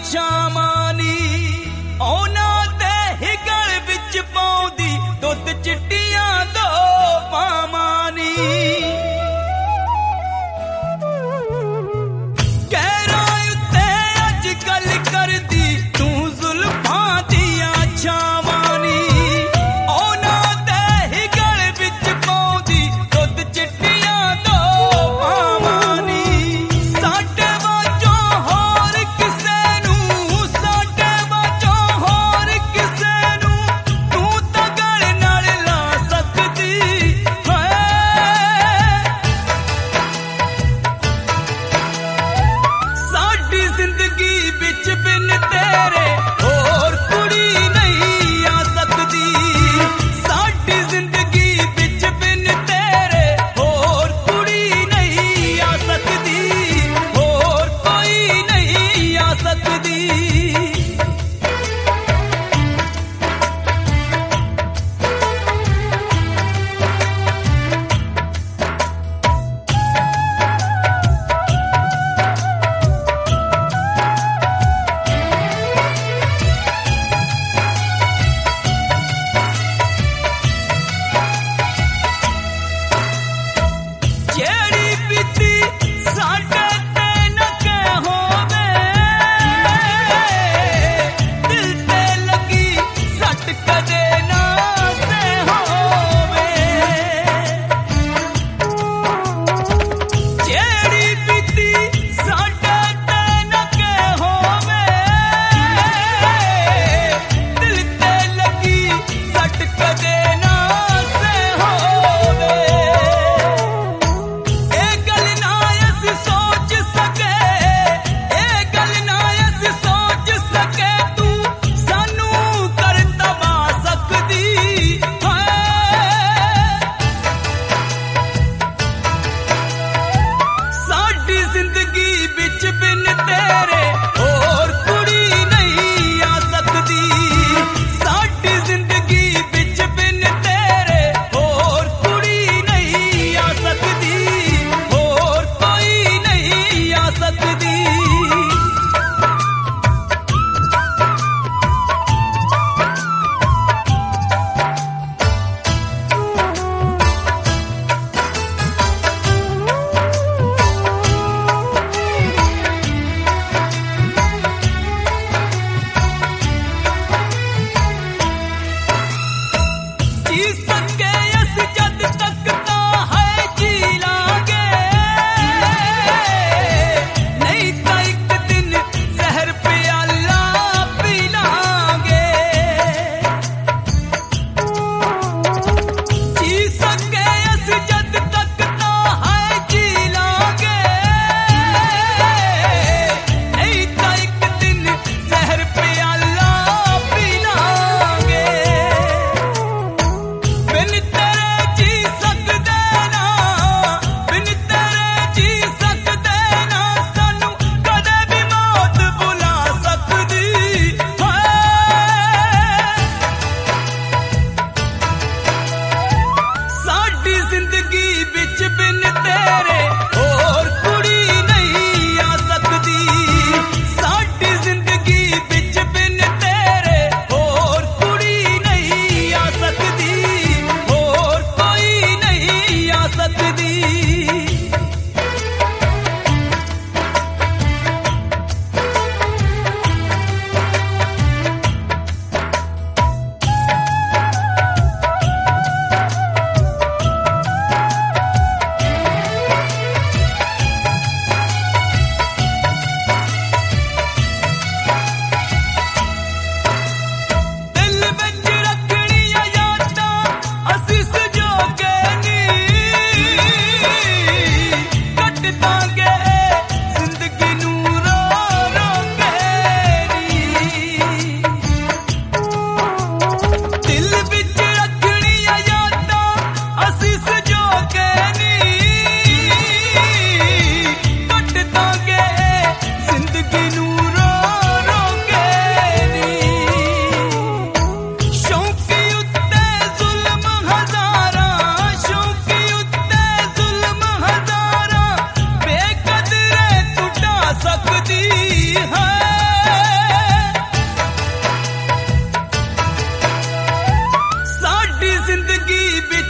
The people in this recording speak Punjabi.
ਛਾਵਾਂ ਨੀ ਉਹਨਾਂ ਦੇ ਹਿਗਲ ਵਿੱਚ ਪਾਉਂਦੀ ਦੁੱਧ ਚਿੱਟੀਆਂ ਦੋ ਮਾਵਾਂ ਨੀ ਕਹਿਰਾਂ ਉੱਤੇ ਅੱਜ ਗੱਲ ਕਰਦੀ ਤੂੰ ਜ਼ੁਲਫਾਂ ਦੀਆਂ ਛਾਵਾਂ ਨੀ ਉਹਨਾਂ ਦੇ ਹਿਗਲ ਵਿੱਚ ਪਾਉਂਦੀ ਦੁੱਧ ਚਿੱਟੀਆਂ ਦੋ ਮਾਵਾਂ ਨੀ ਸਾਡੇ ਵਾਂਝੋਂ ਹੋਰ ਕਿਸੇ ਨੂੰ ਸਾਡੇ ਵਾਂਝੋਂ ਹੋਰ ਕਿਸੇ ਨੂੰ ਤੂੰ ਤਾਂ ਗਲ ਨਾਲ ਲਾ ਸਕਦੀ ਹੈ ਸਾਡੀ ਜ਼ਿੰਦਗੀ ਵਿੱਚ ਬਿਨ ਤੇਰੇ ਹੋਰ ਕੁੜੀ ਨਹੀਂ ਆ ਸਕਦੀ ਸਾਡੀ ਜ਼ਿੰਦਗੀ ਵਿੱਚ ਬਿਨ ਤੇਰੇ ਹੋਰ ਕੁੜੀ ਨਹੀਂ ਆ ਸਕਦੀ ਹੋਰ ਕੋਈ ਨਹੀਂ ਆ ਸਕਦੀ ਜਿਹੜੀ ਬੀਤੀ ਸਾਡੇ ਤੇ ਨਾ ਕਹਿ ਹੋਵੇ ਦਿਲ ਤੇ ਲੱਗੀ ਸੱਟ ਕਦੇ ਨਾ ਸੇ ਹੋਵੇ ਜਿਹੜੀ ਬੀਤੀ ਸਾਡੇ ਤੇ ਨਾ ਕਹਿ ਹੋਵੇ ਦਿਲ ਤੇ ਲੱਗੀ ਸੱਟ ਕਦੇ ਨਾ ਸੇ ਹੋਵੇ ਇਹ ਗੱਲ ਨਾ ਅਸੀਂ ਸੋਚ ਸਕੇ ਇਹ ਗੱਲ ਨਾ ਅਸੀਂ ਸੋਚ ਸਕੇ ਤੂੰ ਸਾਨੂੰ ਕਰ ਤਬਾਹ ਸਕਦੀ ਹੈ ਸਾਡੀ ਜ਼ਿੰਦਗੀ ਵਿੱਚ ਬਿਨ ਤੇਰੇ ਹੋਰ ਕੁੜੀ ਨਹੀਂ ਆ ਸਕਦੀ ਸਾਡੀ ਜ਼ਿੰਦਗੀ ਵਿੱਚ ਬਿਨ ਤੇਰੇ ਹੋਰ ਕੁੜੀ ਨਹੀਂ ਆ ਸਕਦੀ ਹੋਰ ਕੋਈ ਨਹੀਂ ਆ ਸਕਦੀ ਜੀ ਸਕੇ ਅਸੀਂ ਜਦ ਤੱਕ ਤਾਂ ਹੈ ਜੀ ਲਾਂਗੇ ਨਹੀਂ ਤਾਂ ਇੱਕ ਦਿਨ ਜ਼ਹਿਰ ਪਿਆਲਾ ਪੀ ਲਾਂਗੇ ਜੀ ਸਕੇ ਅਸੀਂ ਜਦ ਤੱਕ ਤਾਂ ਹੈ ਜੀ ਲਾਂਗੇ ਨਹੀਂ ਤਾਂ ਇੱਕ ਦਿਨ ਜ਼ਹਿਰ ਪਿਆਲਾ ਪੀ ਲਾਂਗੇ ਬਿਨ ਤੇਰੇ ਜੀ ਸਕਦੇ ਜ਼ਿੰਦਗੀ ਵਿੱਚ